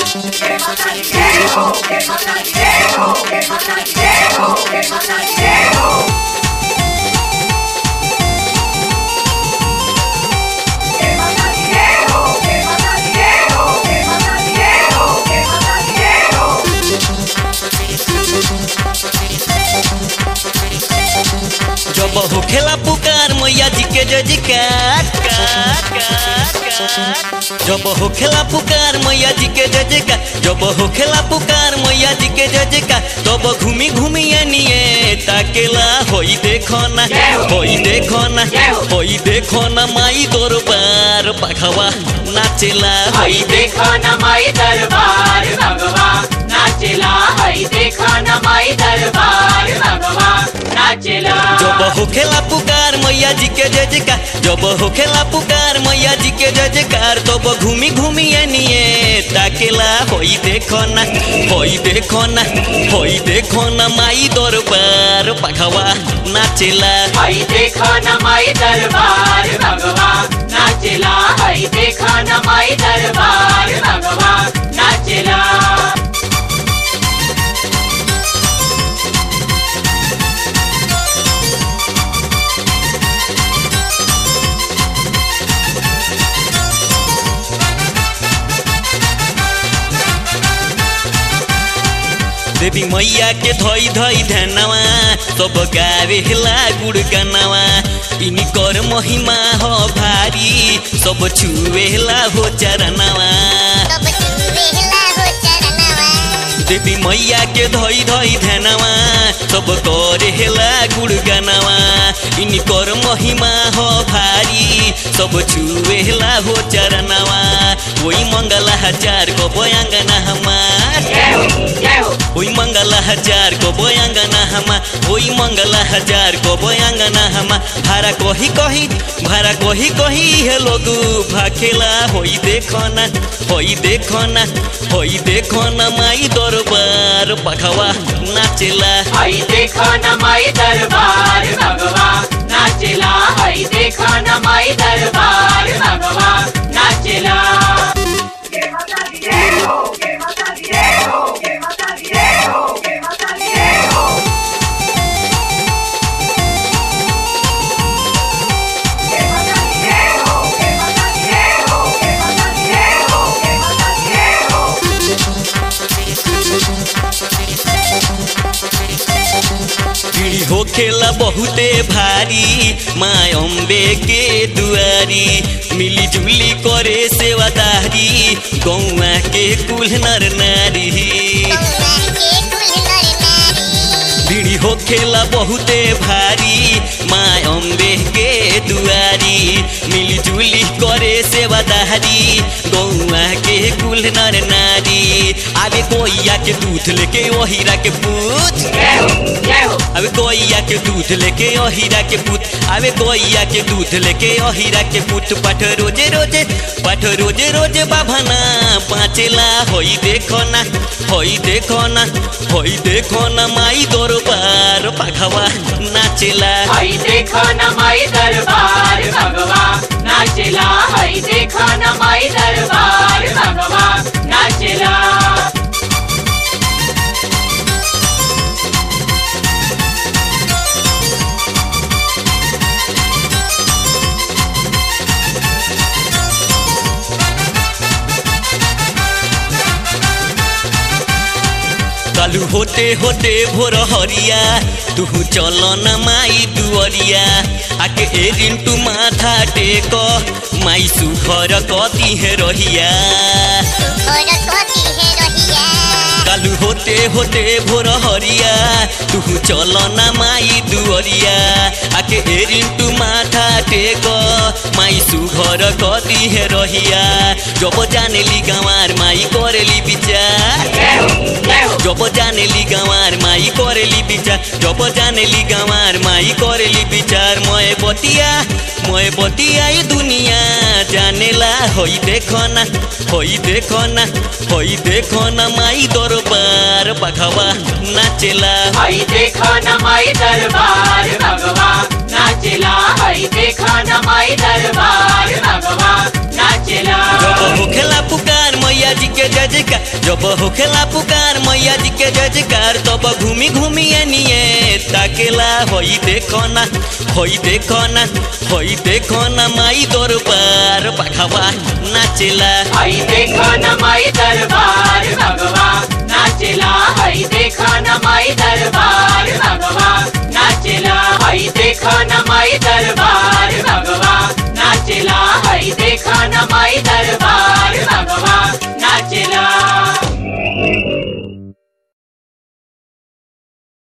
जब होखेला पुकार मैया जी के जय जयकार, जब होखेला पुकार मैया जी के जय जयकार, जब होखेला पुकार मैया जी के जय जयकार, तब घूमी घूमी एनिए ताकेला होई देखो ना, होई देखो ना, होई देखो ना माई दरबार बघवा नाचेला, होई देखो ना माई दरबार बघवा नाचेला, होई देखो ना माई दरबार बघवा नाचेला। जब होखेला पुकार मैया जी के जय जयकार, जब होखेला पुकार मैया जी के जय जयकार, तब घूमी घूमी एनिए ताकेला होई देखो ना, होई देखो ना, होई देखो ना माई दरबार बघवा नाचेला, होई देखो ना माई दरबार बघवा नाचेला, होई देखो ना माई दरबार बघवा नाचेला। देवी मैया के धोई धोई धनवा सब गावेला गुणगनवा, इनकर महिमा हो भारी सब छुएला हो चरणवा। देवी मैया के धोई धोई धनवा सब करेला गुणगनवा, इनकर महिमा हो भारी सब छुएला हो चरणवा। वही मंगला हजार को बयांगना हमार, वही मंगला हजार को बयांगना हमार, वही मंगला हजार को बयांगना हमार। भारा कही कही, भारा कही कही हे लोग भाखेला होई देखो ना, होई देखो ना, होई देखो ना माई दरबार बघवा नाचेला, होई देखो ना माई दरबार बघवा नाचेला, होई देखो ना माई दरबार बघवा नाचेला। पीढ़ी होखेला बहुते भारी माँ अम्बे के दुआरी, मिली जुली करे सेवादारी गौआ के कुल नर नारी। पीढ़ी होखेला बहुते भारी माँ अम्बे के दुआरी, मिली जुली करे सेवादारी गौआ के कुल नर नारी। आवे कोइया के दूध लेके ओहिरा के पूछ, अबे कोइया के दूध लेके ओहिरा के पूत, अबे कोइया के दूध लेके ओहिरा के पूत। पाठ रोजे रोजे, पाठ रोजे रोजे बाभना पाँचेला होई देखो ना, होई देखो ना, होई देखो ना माई दरबार बघवा नाचेला, होई देखो ना माई दरबार बघवा नाचेला, होई देखो ना माई दरबार बघवा नाचेला। कालू होते होते भोर हरिया तू चलो न माई दुअरिया, आके ए रिंटू माथा टेको माई सुघर कती है रहिया। कालू होते होते भोर हरिया तू चलो न माई दुअरिया, आके ए रिंटू माथा टेको माई सुघर कती है रहिया। जब जानेली गंवार माई करेली विचार, जब जानेली गंवार माई करेली विचार, जब जानेली गंवार माई करेली विचार। मोए बतिया ये दुनिया जानेला होई देखो ना, होई देखो ना, होई देखो ना माई दरबार बघवा नाचेला, होई देखो ना माई दरबार बघवा नाचेला, होई देखो ना माई दरबार बघवा नाचेला। जब होखेला पुकार मैया मैया जी के जजकार जब होखेला पुकार मैया जी के जजकार तब घूमी घूमी एनिए ताकेला होई देखो ना होई देखो ना होई देखो ना माई दरबार बघवा नाचेला हई देखो न माई दरबार भगवा नाचेला हई देखो न माई दरबार भगवा नाचेला हई देखो न माई दरबार